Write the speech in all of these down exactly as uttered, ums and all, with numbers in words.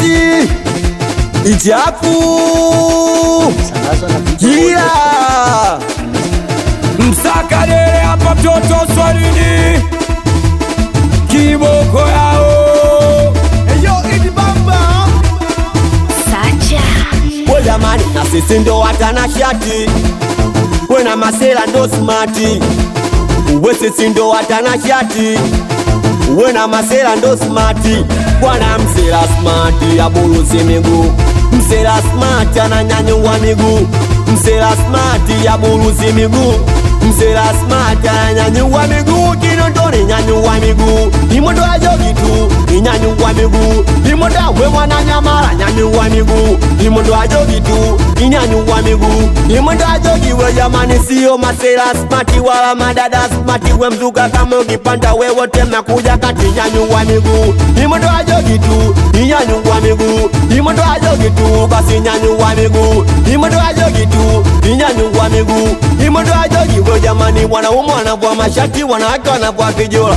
smati ichafu kila Msakadele hapa mtoto swalini kiboko yao eyo idi bamba Sacha we jamani na sisi ndo watanashati we na masela ndo smati we sisi ndo watanashati we na masela ndo smati bwana msela smati aburuzi miguu msela smati ananyanyua miguu msela smati aburuzi miguu msela smati ananyanyua miguu kinondoni nyanyua miguu imondo ajogi tu inyanyua miguu imondo we mwana nyamara nyanyua miguu imondo ajogi tu inyanyua miguu imondo ajogi we jamani sio masela smati wala madada smati we mzuka kama ukipanda we wote mnakuja kati nyanyua miguu imondo ajogi tu inyanyua miguu imondo ajogi tu basi nyanyua miguu imondo ajogi tu inyanyua miguu imondo ajogi we jamani wanaume wanavua mashati wanawake wanavua vijola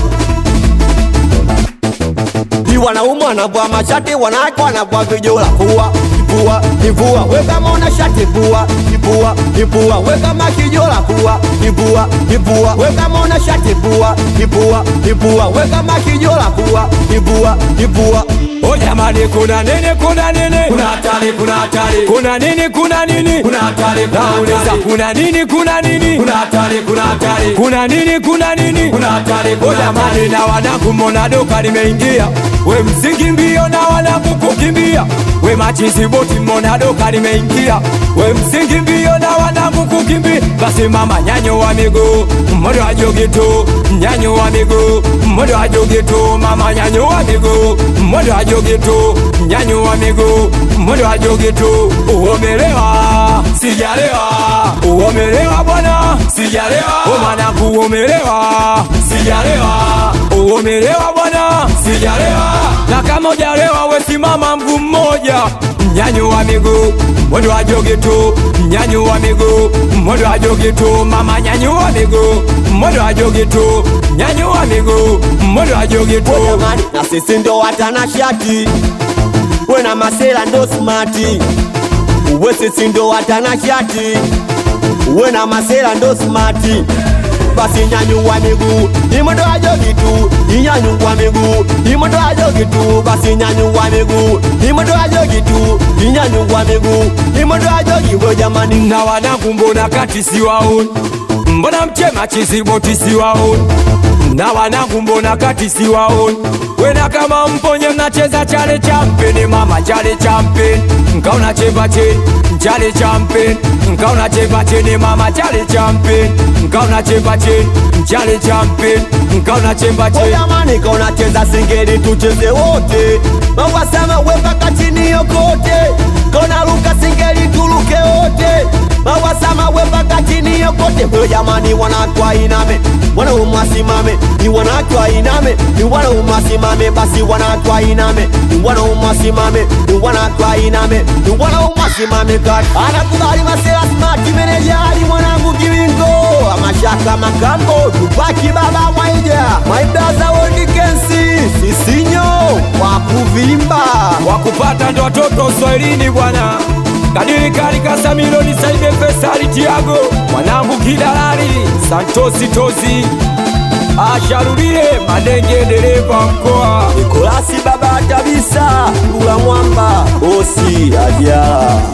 wanaume wanavua mashati wanawake wanavua vijola vua ipua ipua we kama una shati ipua ipua ipua we kama kijola vua ipua ipua we kama una shati ipua ipua ipua we kama kijola vua ipua ipua O jamani kuna nini kuna nini kuna hatari kuna hatari kuna nini kuna nini kuna hatari nauliza kuna nini kuna nini kuna hatari kuna hatari kuna nini kuna nini kuna hatari O jamani na wanangu mbona doka limeingia we msingi mbio na wanangu kukimbia we machizi boti mbona doka limeingia we msingi mbio na wanangu kukimbia basi mama nyanyo wa miguu mmodo wa jogeto nyanyo wa miguu mmodo wa jogeto mama nyanyo wa miguu mmodo wa jogeto nyanyo wa miguu mmodo wa jogeto uomelewa sijalewa uomelewa bwana sijalewa o mwanangu uomelewa sijalewa uomelewa bwana sijalewa na kama hujalewa we simama mguu mmoja nyanyo wa miguu mmodo wa jogeto nyanyo wa miguu mmodo wa jogeto mama nyanyo wa miguu mmodo wa jogeto nyanyo wa miguu mmodo wa jogeto jamani na sisi ndo watanashati we na masela ndo smati we sisi ndo watanashati we na masela ndo smati basi nyanyua miguu imondo ajogi tu inyanyua miguu imondo ajogi tu basi nyanyua miguu imondo ajogi tu inyanyua miguu imondo ajogi we jamani na wanangu mbona kati siwaoni mbona mchema chiziboti siwaoni na wanangu mbona kati siwaoni wena kama mponye mnacheza chale champeni mama chale champeni nkauna chemba cheni chale champeni nkauna chemba cheni mama chale champeni nkauna chemba cheni chale champeni nkauna chemba cheni jamani kauna cheza singeli tucheze wote mawasama wepaka chini yokote kauna luka singeli tuluke wote mawasama wepaka chini yokote we jamani wanakwa iname wana umasimame ni wanakwa iname ni wana umasimame basi wanakwa iname ni wana umasimame ni wanakwa iname ni wana umasimame kati anakubali masela smart menejari mwanangu kiwingo amashaka makambo tupaki baba mwaija my brother World Kensi sisinyo wakuvimba wakupata ndo watoto Swahilini bwana kadiri kari Kasamilo ni Saide Fesari Tiago mwanangu kidalari Santosi Tozi Asharudie Madenge dereva mkoa Nikolasi baba kabisa Lula mwamba Osi Ajala